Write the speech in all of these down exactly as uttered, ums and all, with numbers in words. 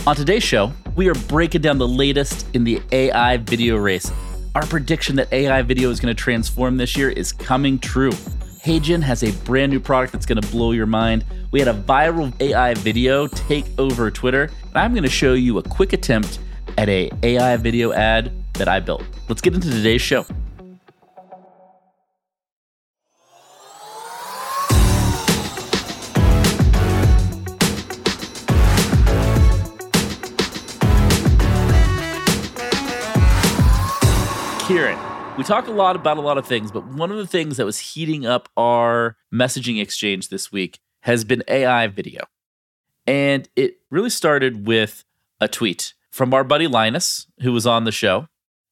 On today's show, we are breaking down the latest in the A I video race. Our prediction that A I video is going to transform this year is coming true. HeyGen has a brand new product that's going to blow your mind. We had a viral A I video take over Twitter, and I'm going to show you a quick attempt at a AI video ad that I built. Let's get into today's show. Kieran, we talk a lot about a lot of things, but one of the things that was heating up our messaging exchange this week has been A I video. And it really started with a tweet from our buddy Linus, who was on the show.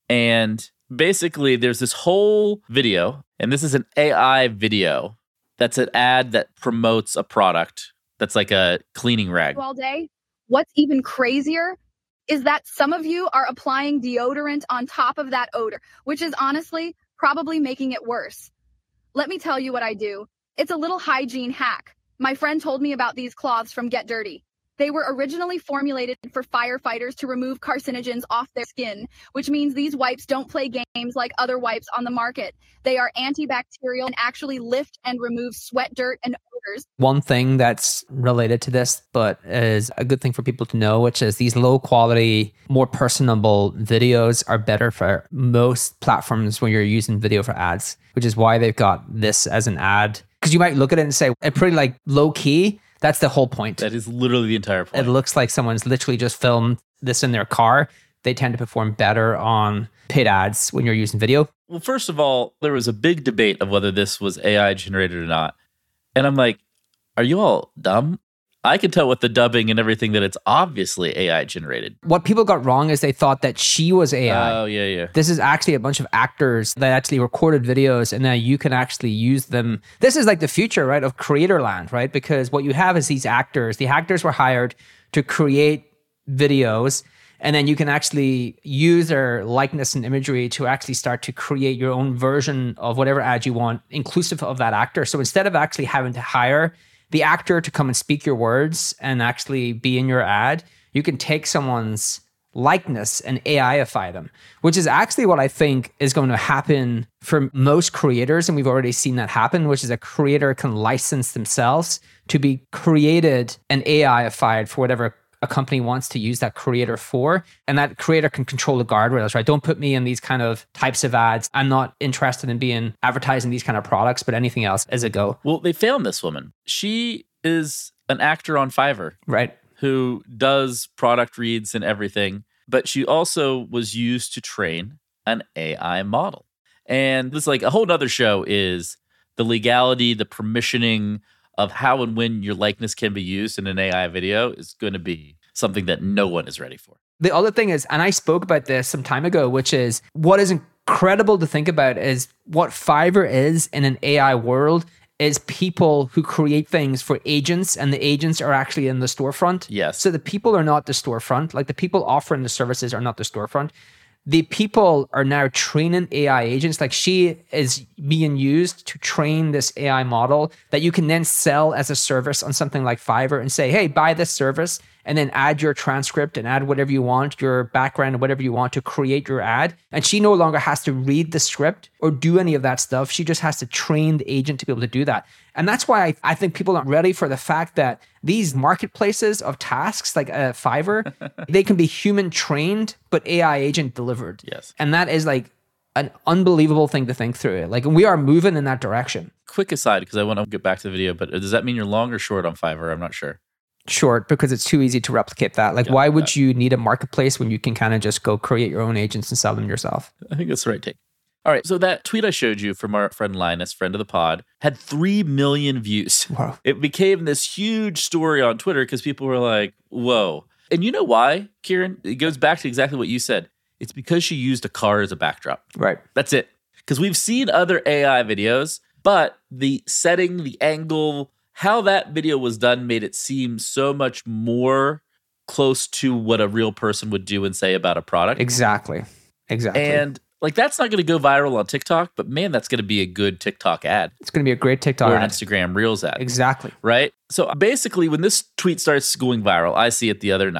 And basically, there's this whole video, and this is an A I video that's an ad that promotes a product that's like a cleaning rag. All day. What's even crazier is that some of you are applying deodorant on top of that odor, which is honestly probably making it worse. Let me tell you what I do. It's a little hygiene hack. My friend told me about these cloths from Get Dirty. They were originally formulated for firefighters to remove carcinogens off their skin, which means these wipes don't play games like other wipes on the market. They are antibacterial and actually lift and remove sweat, dirt, and odors. One thing that's related to this, but is a good thing for people to know, which is these low quality, more personable videos are better for most platforms when you're using video for ads, which is why they've got this as an ad. Because you might look at it and say, it's pretty like low key. That's the whole point. That is literally the entire point. It looks like someone's literally just filmed this in their car. They tend to perform better on paid ads when you're using video. Well, first of all, there was a big debate of whether this was A I generated or not. And I'm like, are you all dumb? I can tell with the dubbing and everything that it's obviously A I generated. What people got wrong is they thought that she was A I. Oh, yeah, yeah. This is actually a bunch of actors that actually recorded videos, and now you can actually use them. This is like the future, right, of creator land, right? Because what you have is these actors. The actors were hired to create videos, and then you can actually use their likeness and imagery to actually start to create your own version of whatever ad you want, inclusive of that actor. So instead of actually having to hire the actor to come and speak your words and actually be in your ad, you can take someone's likeness and A I-ify them, which is actually what I think is going to happen for most creators. And we've already seen that happen, which is a creator can license themselves to be created and A I-ified for whatever a company wants to use that creator for. And that creator can control the guardrails, right? Don't put me in these kind of types of ads. I'm not interested in being advertising these kind of products, but anything else is a go. Well, they found this woman. She is an actor on Fiverr. Right. Who does product reads and everything. But she also was used to train an A I model. And this, like, a whole other show is the legality, the permissioning of how and when your likeness can be used in an A I video is going to be something that no one is ready for. The other thing is, and I spoke about this some time ago, which is what is incredible to think about is what Fiverr is in an A I world is people who create things for agents, and the agents are actually in the storefront. Yes. So the people are not the storefront. Like the people offering the services are not the storefront. The people are now training A I agents. Like she is being used to train this A I model that you can then sell as a service on something like Fiverr and say, hey, buy this service, and then add your transcript and add whatever you want, your background, whatever you want to create your ad. And she no longer has to read the script or do any of that stuff. She just has to train the agent to be able to do that. And that's why I, I think people aren't ready for the fact that these marketplaces of tasks like uh, Fiverr, they can be human trained, but A I agent delivered. Yes. And that is like an unbelievable thing to think through. Like we are moving in that direction. Quick aside, because I want to get back to the video, but does that mean you're long or short on Fiverr? I'm not sure. Short, because it's too easy to replicate that. Like, Yeah, why would that. you need a marketplace when you can kind of just go create your own agents and sell them yourself? I think that's the right take. All right, so that tweet I showed you from our friend Linus, friend of the pod, had three million views. Wow. It became this huge story on Twitter because people were like, whoa. And you know why, Kieran? It goes back to exactly what you said. It's because she used a car as a backdrop. Right. That's it. Because we've seen other A I videos, but the setting, the angle, how that video was done made it seem so much more close to what a real person would do and say about a product. Exactly. Exactly. And like, that's not going to go viral on TikTok, but man, that's going to be a good TikTok ad. It's going to be a great TikTok or an ad. Instagram Reels ad. Exactly. Right? So basically, when this tweet starts going viral, I see it the other night.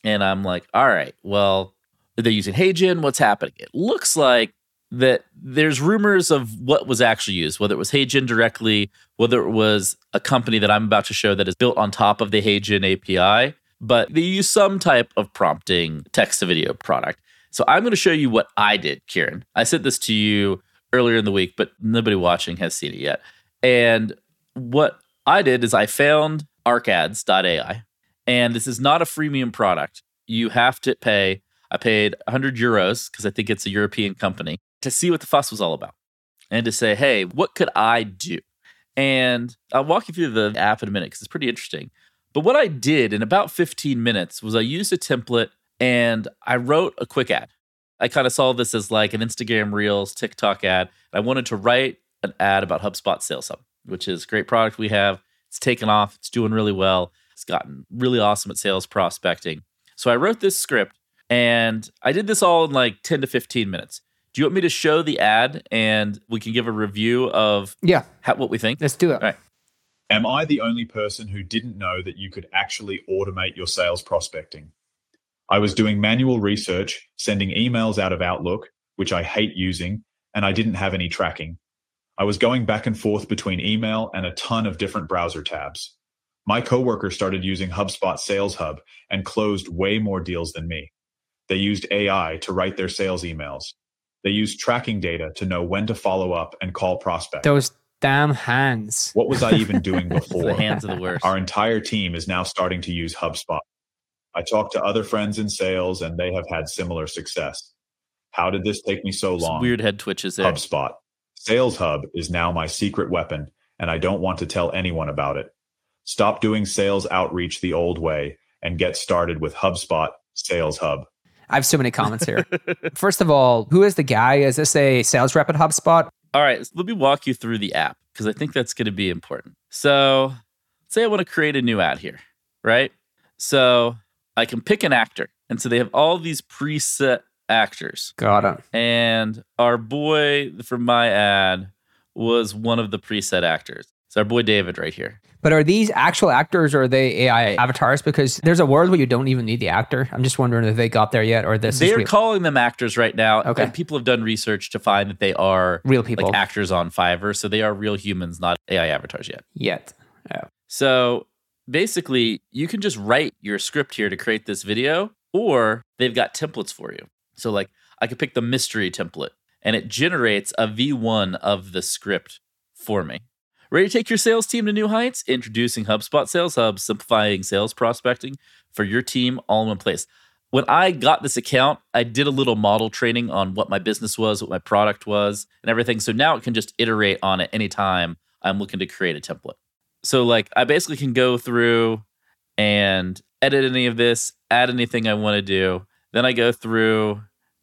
And I'm like, all right, well, they're using HeyGen. What's happening? It looks like that there's rumors of what was actually used, whether it was HeyGen directly, whether it was a company that I'm about to show that is built on top of the HeyGen A P I, but they use some type of prompting text-to-video product. So I'm going to show you what I did, Kieran. I sent this to you earlier in the week, but nobody watching has seen it yet. And what I did is I found arcads dot A I, and this is not a freemium product. You have to pay. I paid one hundred euros, because I think it's a European company, to see what the fuss was all about and to say, hey, what could I do? And I'll walk you through the app in a minute because it's pretty interesting. But what I did in about fifteen minutes was I used a template and I wrote a quick ad. I kind of saw this as like an Instagram Reels, TikTok ad. I wanted to write an ad about HubSpot Sales Hub, which is a great product we have. It's taken off. It's doing really well. It's gotten really awesome at sales prospecting. So I wrote this script and I did this all in like ten to fifteen minutes. Do you want me to show the ad and we can give a review of yeah. how, what we think? Let's do it. All right. Am I the only person who didn't know that you could actually automate your sales prospecting? I was doing manual research, sending emails out of Outlook, which I hate using, and I didn't have any tracking. I was going back and forth between email and a ton of different browser tabs. My coworker started using HubSpot Sales Hub and closed way more deals than me. They used A I to write their sales emails. They used tracking data to know when to follow up and call prospects. Those damn hands. What was I even doing before? The hands are the worst. Our entire team is now starting to use HubSpot. I talked to other friends in sales and they have had similar success. How did this take me so long? Some weird head twitches there. HubSpot. Sales Hub is now my secret weapon, and I don't want to tell anyone about it. Stop doing sales outreach the old way and get started with HubSpot Sales Hub. I have so many comments here. First of all, who is the guy? Is this a sales rep at HubSpot? All right, so let me walk you through the app because I think that's going to be important. So say I want to create a new ad here, right? So I can pick an actor. And so they have all these preset actors. Got it. And our boy from my ad was one of the preset actors. It's our boy David right here. But are these actual actors or are they A I avatars? Because there's a world where you don't even need the actor. I'm just wondering if they got there yet or this They're is real. calling them actors right now. Okay. And people have done research to find that they are real people, like actors on Fiverr. So they are real humans, not A I avatars yet. Yet. Yeah. So basically, you can just write your script here to create this video, or they've got templates for you. So like I could pick the mystery template and it generates a V one of the script for me. Ready to take your sales team to new heights? Introducing HubSpot Sales Hub, simplifying sales prospecting for your team all in one place. When I got this account, I did a little model training on what my business was, what my product was, and everything. So now it can just iterate on it anytime I'm looking to create a template. So like I basically can go through and edit any of this, add anything I want to do. Then I go through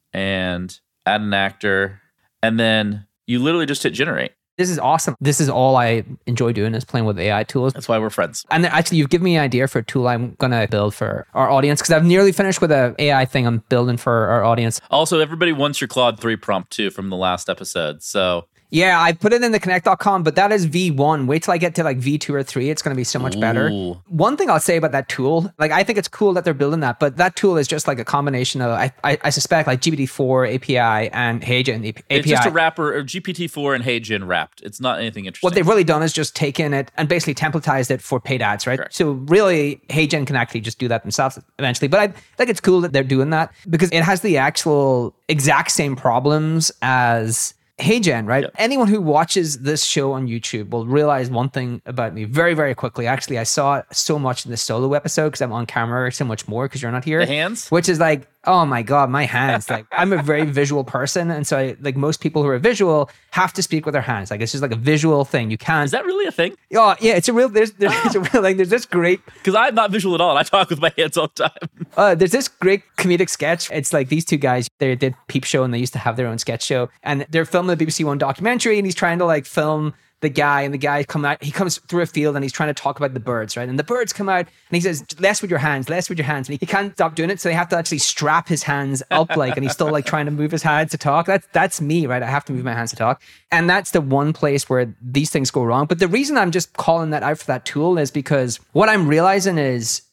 and add an actor, and then you literally just hit generate. This is awesome. This is all I enjoy doing is playing with A I tools. That's why we're friends. And actually, you've given me an idea for a tool I'm going to build for our audience because I've nearly finished with an A I thing I'm building for our audience. Also, everybody wants your Claude three prompt too from the last episode. So yeah, I put it in the connect dot com, but that is V one. Wait till I get to like V two or three. It's going to be so much better. Ooh. One thing I'll say about that tool, like I think it's cool that they're building that, but that tool is just like a combination of, I, I, I suspect like G P T four A P I and HeyGen A P I. It's just a wrapper, or G P T four and HeyGen wrapped. It's not anything interesting. What they've really done is just taken it and basically templatized it for paid ads, right? Correct. So really, HeyGen can actually just do that themselves eventually. But I think it's cool that they're doing that because it has the actual exact same problems as HeyGen, right? Yep. Anyone who watches this show on YouTube will realize one thing about me very, very quickly. Actually, I saw it so much in the solo episode because I'm on camera so much more because you're not here. The hands? Which is like, oh my God, my hands. Like I'm a very visual person. And so I, like most people who are visual have to speak with their hands. Like it's just like a visual thing. You can't. Is that really a thing? Oh yeah, it's a real, there's, there's it's a real, like there's this great. Because I'm not visual at all. I talk with my hands all the time. Uh, there's this great comedic sketch. It's like these two guys, they did Peep Show and they used to have their own sketch show. And they're filming the B B C One documentary and he's trying to like film the guy and the guy come out, he comes through a field and he's trying to talk about the birds, right? And the birds come out and he says, less with your hands, less with your hands. And he can't stop doing it. So they have to actually strap his hands up like, and he's still like trying to move his hands to talk. That's, that's me, right? I have to move my hands to talk. And that's the one place where these things go wrong. But the reason I'm just calling that out for that tool is because what I'm realizing is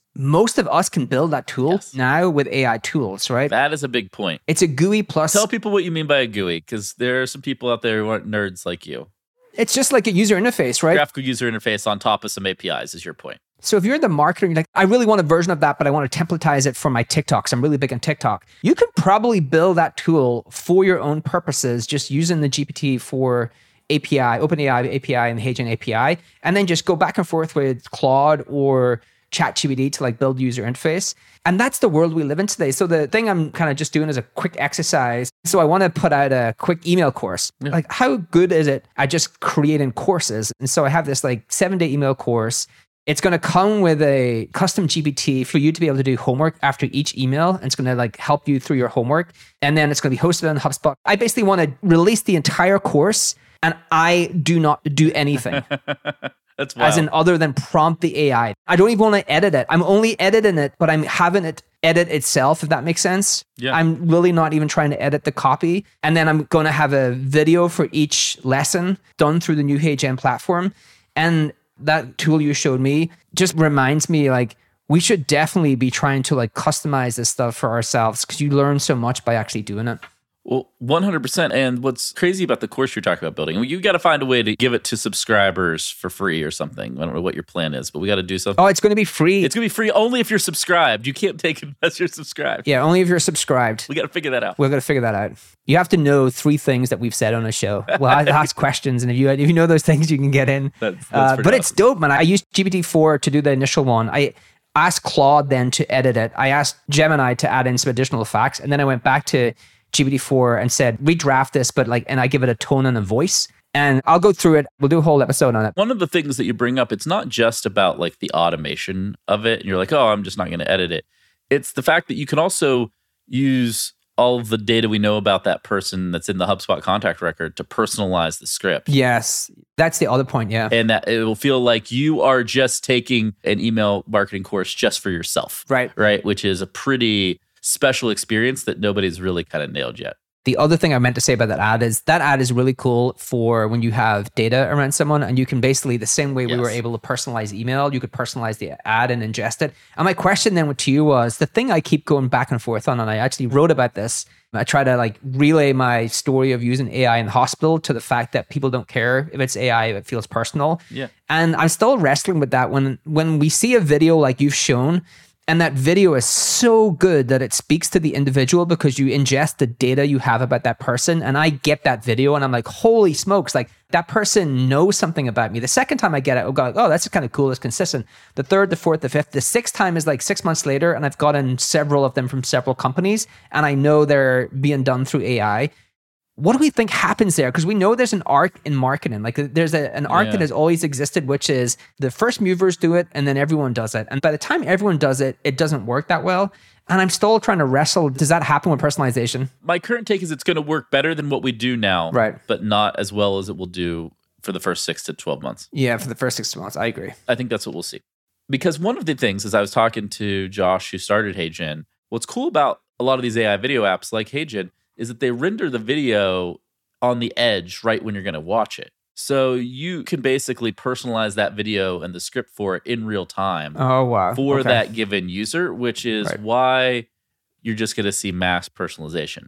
most of us can build that tool Yes. now with A I tools, right? That is a big point. It's a G U I plus. Tell people what you mean by a G U I, because there are some people out there who aren't nerds like you. It's just like a user interface, right? Graphical user interface on top of some A P Is is your point. So if you're the marketer, you're like, I really want a version of that, but I want to templatize it for my TikToks. I'm really big on TikTok. You could probably build that tool for your own purposes, just using the G P T four A P I, OpenAI A P I, and the HeyGen A P I, and then just go back and forth with Claude or ChatGPT to like build user interface. And that's the world we live in today. So the thing I'm kind of just doing is a quick exercise. So I want to put out a quick email course. Yeah. Like, how good is it at just creating courses? And so I have this like seven day email course. It's going to come with a custom G P T for you to be able to do homework after each email. And it's going to like help you through your homework. And then it's going to be hosted on HubSpot. I basically want to release the entire course and I do not do anything. That's wild. As in other than prompt the A I. I don't even want to edit it. I'm only editing it, but I'm having it edit itself, if that makes sense. Yeah. I'm really not even trying to edit the copy. And then I'm going to have a video for each lesson done through the new HeyGen platform. And that tool you showed me just reminds me like, we should definitely be trying to like customize this stuff for ourselves because you learn so much by actually doing it. Well, one hundred percent. And what's crazy about the course you're talking about building, well, you got to find a way to give it to subscribers for free or something. I don't know what your plan is, but we got to do something. Oh, it's going to be free. It's going to be free only if you're subscribed. You can't take it unless you're subscribed. Yeah, only if you're subscribed. We got to figure that out. We're going to figure that out. You have to know three things that we've said on the show. Well, I ask questions, and if you if you know those things, you can get in. That's, that's uh, pretty but it's awesome. dope, man. I used G P T four to do the initial one. I asked Claude then to edit it. I asked Gemini to add in some additional facts, and then I went back to G P T four and said, redraft this, but like, and I give it a tone and a voice. And I'll go through it. We'll do a whole episode on it. One of the things that you bring up, it's not just about like the automation of it. And you're like, oh, I'm just not going to edit it. It's the fact that you can also use all of the data we know about that person that's in the HubSpot contact record to personalize the script. Yes, that's the other point. Yeah. And that it will feel like you are just taking an email marketing course just for yourself. Right. Right. Which is a pretty special experience that nobody's really kind of nailed yet. The other thing I meant to say about that ad is that ad is really cool for when you have data around someone and you can basically, the same way Yes. we were able to personalize email, you could personalize the ad and ingest it. And my question then to you was, the thing I keep going back and forth on, and I actually wrote about this, I try to like relay my story of using A I in the hospital to the fact that people don't care if it's A I, if it feels personal. Yeah. And I'm still wrestling with that when when we see a video like you've shown, and that video is so good that it speaks to the individual because you ingest the data you have about that person. And I get that video and I'm like, holy smokes, like that person knows something about me. The second time I get it, I'll go, oh, that's kind of cool. It's consistent. The third, the fourth, the fifth, the sixth time is like six months later. And I've gotten several of them from several companies. And I know they're being done through A I. What do we think happens there? Because we know there's an arc in marketing. Like there's a, an arc Yeah. that has always existed, which is the first movers do it and then everyone does it. And by the time everyone does it, it doesn't work that well. And I'm still trying to wrestle. Does that happen with personalization? My current take is it's going to work better than what we do now, Right. but not as well as it will do for the first six to twelve months. Yeah, for the first six months. I agree. I think that's what we'll see. Because one of the things, as I was talking to Josh, who started HeyGen, what's cool about a lot of these A I video apps like HeyGen is that they render the video on the edge right when you're going to watch it. So you can basically personalize that video and the script for it in real time Oh, wow. for Okay. that given user, which is Right. why you're just going to see mass personalization.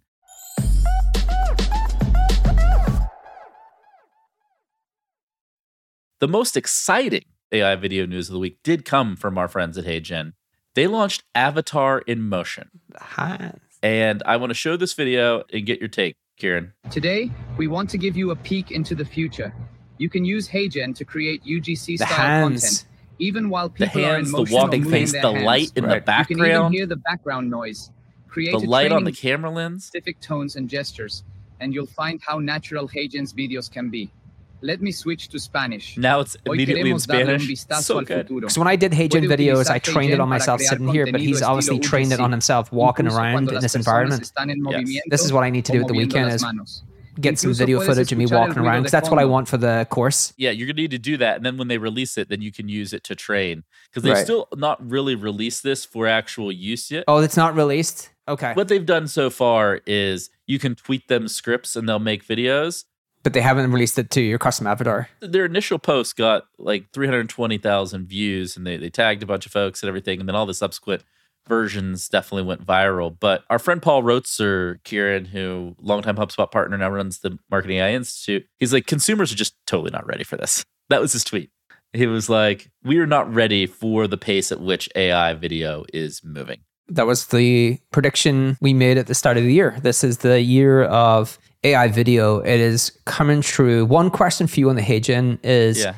The most exciting A I video news of the week did come from our friends at HeyGen. They launched Avatar in Motion. Hi. And I want to show this video and get your take, Kieran. Today, we want to give you a peek into the future. You can use HeyGen to create U G The C-style hands. content, even while The people are in hands, the motion or walking moving face, their the hands. light in Right. the You can even background, hear the background noise. Create the a light on the training camera lens. specific tones and gestures, and you'll find how natural HeyGen's videos can be. Let me switch to Spanish. Now it's Hoy immediately in queremos darle un Spanish. vistazo So al good. futuro. So when I did HeyGen Puede videos, utilizar I trained it on HeyGen myself para sitting crear here, but he's contenido obviously estilo trained it on U G C, himself walking incluso around cuando in las this personas environment. están en Yes. movimiento This is what I need to do o at the moviendo weekend las is manos. get some Incluso video puedes footage of me escuchar el walking ruido around de because that's what I fondo. want for the course. Yeah, you're going to need to do that. And then when they release it, then you can use it to train. Because they've Right. still not really released this for actual use yet. Oh, it's not released? Okay. What they've done so far is you can tweet them scripts and they'll make videos. But they haven't released it to your custom avatar. Their initial post got like three hundred twenty thousand views, and they, they tagged a bunch of folks and everything. And then all the subsequent versions definitely went viral. But our friend Paul Rotzer, Kieran, who longtime HubSpot partner, now runs the Marketing A I Institute, he's like, consumers are just totally not ready for this. That was his tweet. He was like, we are not ready for the pace at which A I video is moving. That was the prediction we made at the start of the year. This is the year of A I video. It is coming true. One question for you on the HeyGen is, Yeah.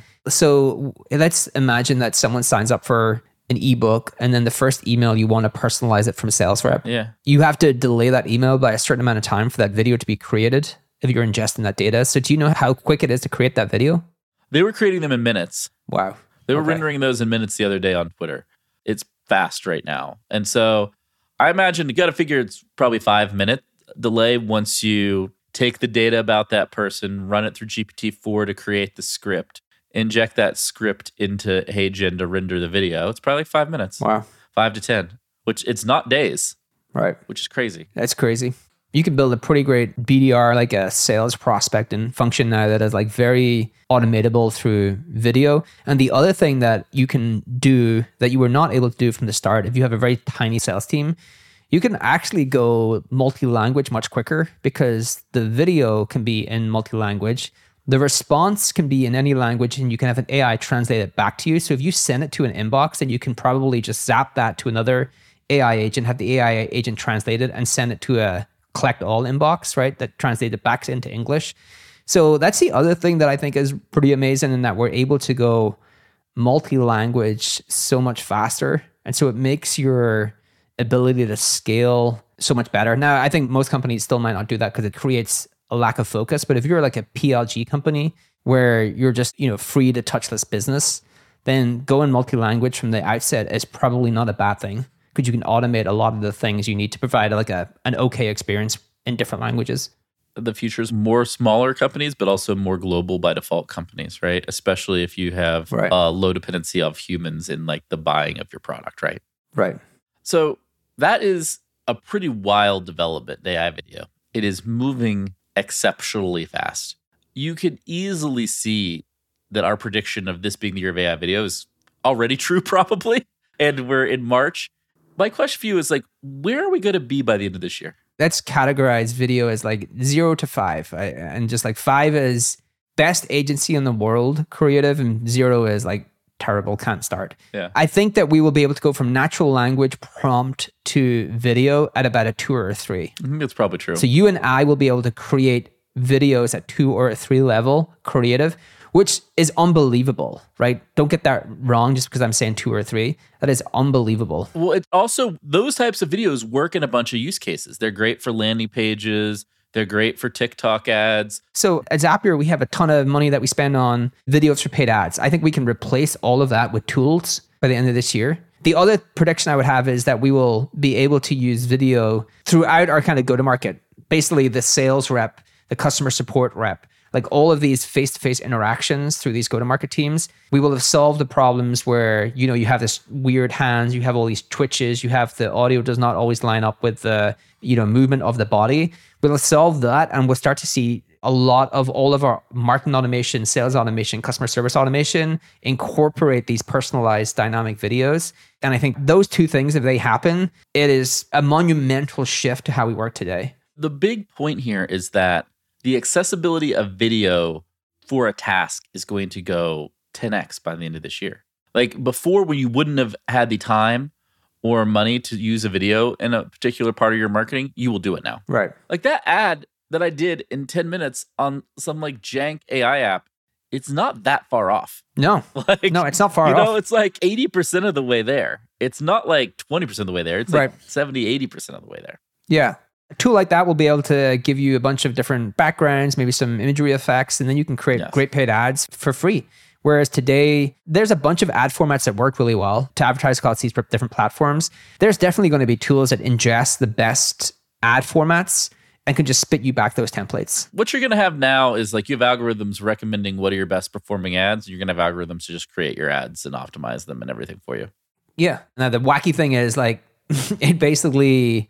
so let's imagine that someone signs up for an ebook, and then the first email you want to personalize it from a sales rep. Yeah. You have to delay that email by a certain amount of time for that video to be created if you're ingesting that data. So do you know how quick it is to create that video? They were creating them in minutes. Wow. They were Okay. rendering those in minutes the other day on Twitter. It's fast right now. And so I imagine you got to figure it's probably five minute delay once you take the data about that person, run it through G P T four to create the script, inject that script into HeyGen to render the video. It's probably like five minutes, Wow. five to ten, which it's not days, Right. which is crazy. That's crazy. You can build a pretty great B D R, like a sales prospecting function now that is like very automatable through video. And the other thing that you can do that you were not able to do from the start, if you have a very tiny sales team, you can actually go multi-language much quicker because the video can be in multi-language. The response can be in any language, and you can have an A I translate it back to you. So if you send it to an inbox, then you can probably just zap that to another A I agent, have the A I agent translate it and send it to a collect all inbox, right? That translates it back into English. So that's the other thing that I think is pretty amazing, in that we're able to go multi-language so much faster. And so it makes your ability to scale so much better. Now, I think most companies still might not do that because it creates a lack of focus. But if you're like a P L G company where you're just, you know, free to touchless business, then going multi-language from the outset is probably not a bad thing, because you can automate a lot of the things you need to provide like a an okay experience in different languages. The future is more smaller companies, but also more global by default companies, right? Especially if you have Right. a low dependency of humans in like the buying of your product, right? Right. So that is a pretty wild development, A I video. It is moving exceptionally fast. You could easily see that our prediction of this being the year of A I video is already true, probably. And we're in March. My question for you is like, where are we going to be by the end of this year? Let's categorize video as like zero to five. I, and just like five is best agency in the world, creative, and zero is like terrible, can't start. Yeah. I think that we will be able to go from natural language prompt to video at about a two or a three. I think that's probably true. So you and I will be able to create videos at two or a three level creative, which is unbelievable, right? Don't get that wrong just because I'm saying two or three. That is unbelievable. Well, it also, those types of videos work in a bunch of use cases. They're great for landing pages. They're great for TikTok ads. So at Zapier, we have a ton of money that we spend on videos for paid ads. I think we can replace all of that with tools by the end of this year. The other prediction I would have is that we will be able to use video throughout our kind of go-to-market. Basically, the sales rep, the customer support rep, like all of these face-to-face interactions through these go-to-market teams, we will have solved the problems where, you know, you have this weird hands, you have all these twitches, you have the audio does not always line up with the, you know, movement of the body. We'll solve that, and we'll start to see a lot of all of our marketing automation, sales automation, customer service automation incorporate these personalized dynamic videos. And I think those two things, if they happen, it is a monumental shift to how we work today. The big point here is that the accessibility of video for a task is going to go ten x by the end of this year. Like before, when you wouldn't have had the time or money to use a video in a particular part of your marketing, you will do it now. Right. Like that ad that I did in ten minutes on some like jank A I app, it's not that far off. No, Like, no, it's not far you off. know, it's like eighty percent of the way there. It's not like twenty percent of the way there. It's like Right. seventy, eighty percent of the way there. Yeah. A tool like that will be able to give you a bunch of different backgrounds, maybe some imagery effects, and then you can create Yes. great paid ads for free. Whereas today, there's a bunch of ad formats that work really well to advertise across these different platforms. There's definitely going to be tools that ingest the best ad formats and can just spit you back those templates. What you're going to have now is like you have algorithms recommending what are your best performing ads. You're going to have algorithms to just create your ads and optimize them and everything for you. Yeah. Now, the wacky thing is like, it basically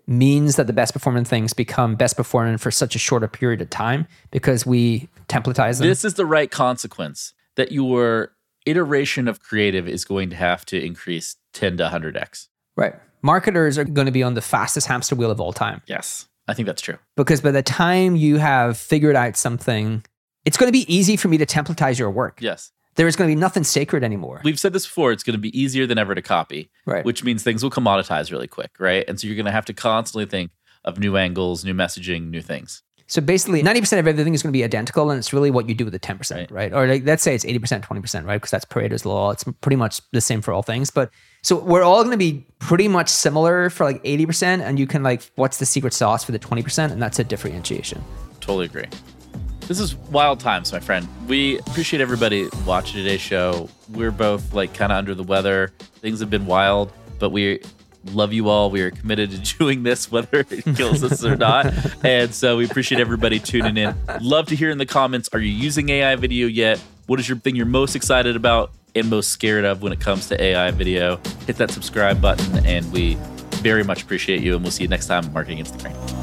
means that the best performing things become best performing for such a shorter period of time because we templatize them. This is the right consequence, that your iteration of creative is going to have to increase ten to one hundred x. Right. Marketers are going to be on the fastest hamster wheel of all time. Yes, I think that's true. Because by the time you have figured out something, it's going to be easy for me to templatize your work. Yes. There is going to be nothing sacred anymore. We've said this before, it's going to be easier than ever to copy, right? Which means things will commoditize really quick, right? And so you're going to have to constantly think of new angles, new messaging, new things. So basically, ninety percent of everything is going to be identical, and it's really what you do with the ten percent, right? right? Or like, let's say it's eighty percent, twenty percent, right? Because that's Pareto's law. It's pretty much the same for all things. But so we're all going to be pretty much similar for like eighty percent, and you can like, what's the secret sauce for the twenty percent? And that's a differentiation. Totally agree. This is wild times, my friend. We appreciate everybody watching today's show. We're both like kind of under the weather. Things have been wild, but we love you all. We are committed to doing this, whether it kills us or not. And so we appreciate everybody tuning in. Love to hear in the comments, are you using A I video yet? What is your thing you're most excited about and most scared of when it comes to A I video? Hit that subscribe button, and we very much appreciate you. And we'll see you next time on Marketing Against the Grain.